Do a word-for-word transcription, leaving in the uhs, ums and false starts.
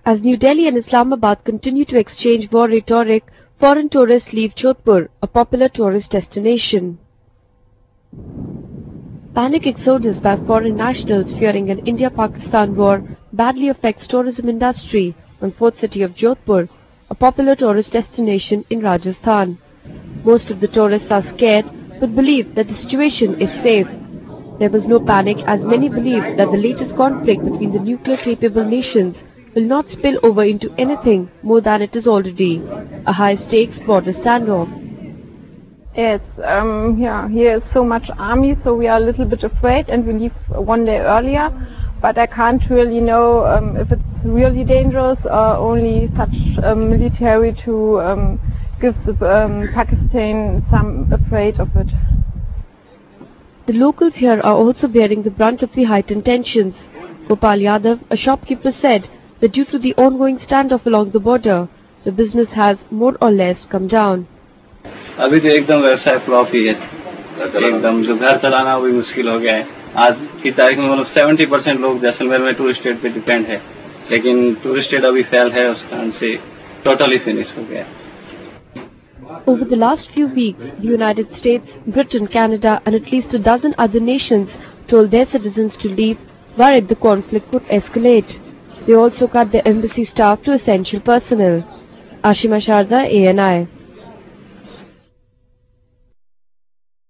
As New Delhi and Islamabad continue to exchange war rhetoric, foreign tourists leave Jodhpur, a popular tourist destination. Panic exodus by foreign nationals fearing an India-Pakistan war badly affects tourism industry on fourth city of Jodhpur, a popular tourist destination in Rajasthan. Most of the tourists are scared but believe that the situation is safe. There was no panic as many believe that the latest conflict between the nuclear-capable nations will not spill over into anything more than it is already, a high-stakes border standoff. Yes, um, yeah, here is so much army, so we are a little bit afraid and we leave one day earlier. But I can't really know um, if it's really dangerous or only such um, military to um, give the, um, Pakistan some afraid of it. The locals here are also bearing the brunt of the heightened tensions. Gopal Yadav, a shopkeeper, said that due to the ongoing standoff along the border, the business has more or less come down. अभी तो एकदम व्यवसाय flop ही है, एकदम जो घर चलाना वो भी मुश्किल हो गया है। आज की तारीख में मतलब सत्तर परसेंट लोग जैसलमेर में टूरिस्ट एड पे डिपेंड है, लेकिन टूरिस्ट एड अभी फेल है, उस कारण से टोटली फिनिश हो गया है। Over the last few weeks, the United States, Britain, Canada and at least a dozen other nations told their citizens to leave, worried the conflict would escalate. They also cut their embassy staff to essential personnel. Ashima Sharda, A N I.